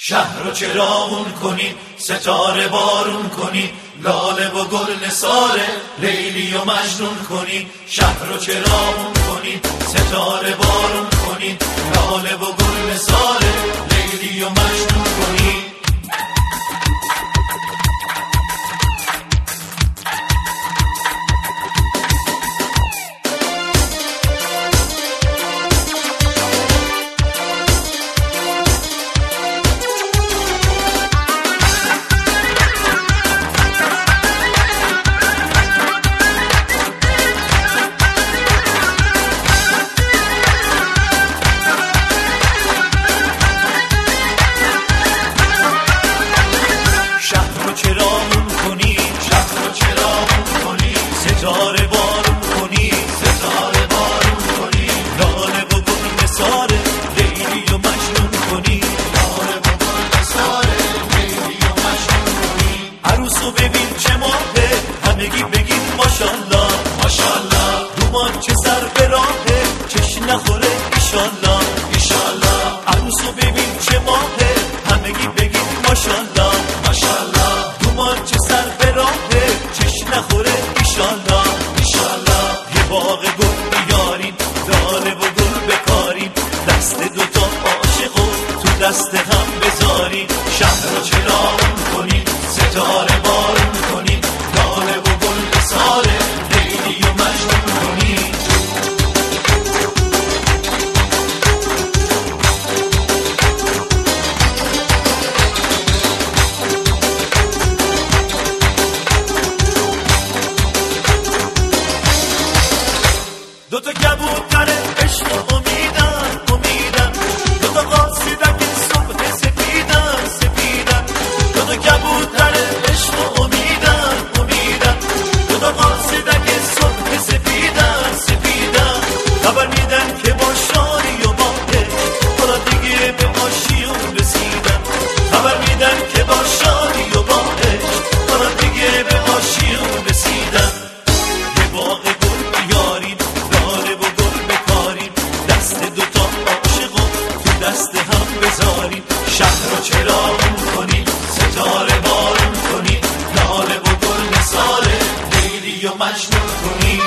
شهر رو چراغون کنین، ستاره بارون کنین، لاله و گل نثاره لیلی و مجنون کنین. شهر رو چراغون کنین، ستاره بارون کنین، لاله و گل نثاره لیلی و مجنون کنین. ستاره بارون کنی، ستاره بارون کنی، لاله و گل نثاره لیلی و مجنون کنی، لاله و گل نثاره لیلی و مجنون کنی. عروسو ببین چه ماهه، همگی بگین ماشالله ماشالله. دومان چه سر به راهه، چش نخوره ایشالله ایشالله. عروسو ببین چه ماهه، همگی بگین ماشالله ماشالله. دومان چه سر به راهه، چش نخوره ایشالله ایشالله. یه باغ گل بیارین، لاله و گل بکارین، دست دوتا عاشقو تو دست هم بذارین. شهر رو چراغون کنین، ستاره بارون کنین، لاله و گل نثاره لیلی و مجنون کنین. دوتا کبوتر عشق و امیدن امیدن، دوتا قاصدک صبح سپیدن سپیدن. دوتا کبوتر عشق و امیدن امیدن، دوتا قاصدک صبح سپیدن سپیدن. خبر میدن که با شادی و با عشق حالا دیگه به آشیون رسیدن. خبر میدن که با شادی و با عشق حالا دیگه به آشیون رسیدن. یه باغ گل بیارین، لاله و گل بکارین، دست دوتا عاشقو تو دست هم بذارین. شهر رو چراغون کنین، ستاره بارون کنین، لاله و گل نثاره لیلی و مجنون کنین.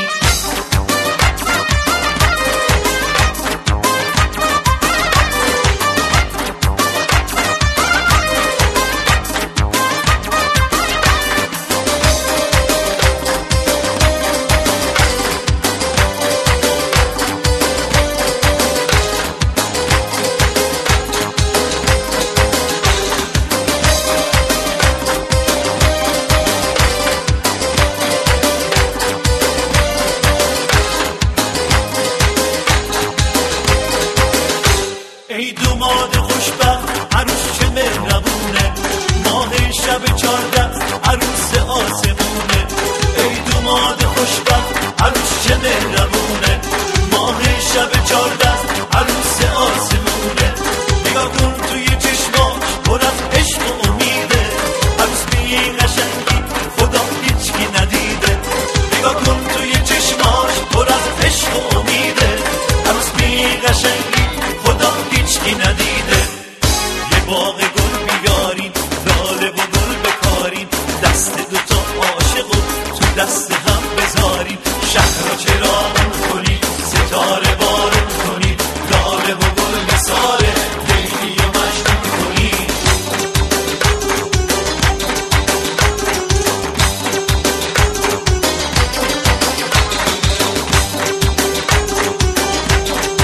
ای دوماد خوشبخت عروس چه مهربونه، ماه شب 14 عروس آسمونه. ای دوماد خوشبخت عروس چه مهربونه، ماه شب 14 عروس آسمونه. نگاه کن توی چشماش پر از عشق و امیده، عروس بی قشنگی خدا هیچکی ندیده. نگاه کن توی چشماش پر از عشق و امیده، عروس بی قشنگی خدا هیچکی ندیده. یه باغ گل بیارین، لاله و گل بکارین، دست دوتا عاشقو تو دست هم بذارین. شهر رو چراغون کنین، ستاره بارون کنین، لاله و گل نثاره لیلی و مجنون کنین.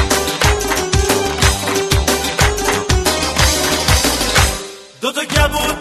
دوتا کبوتر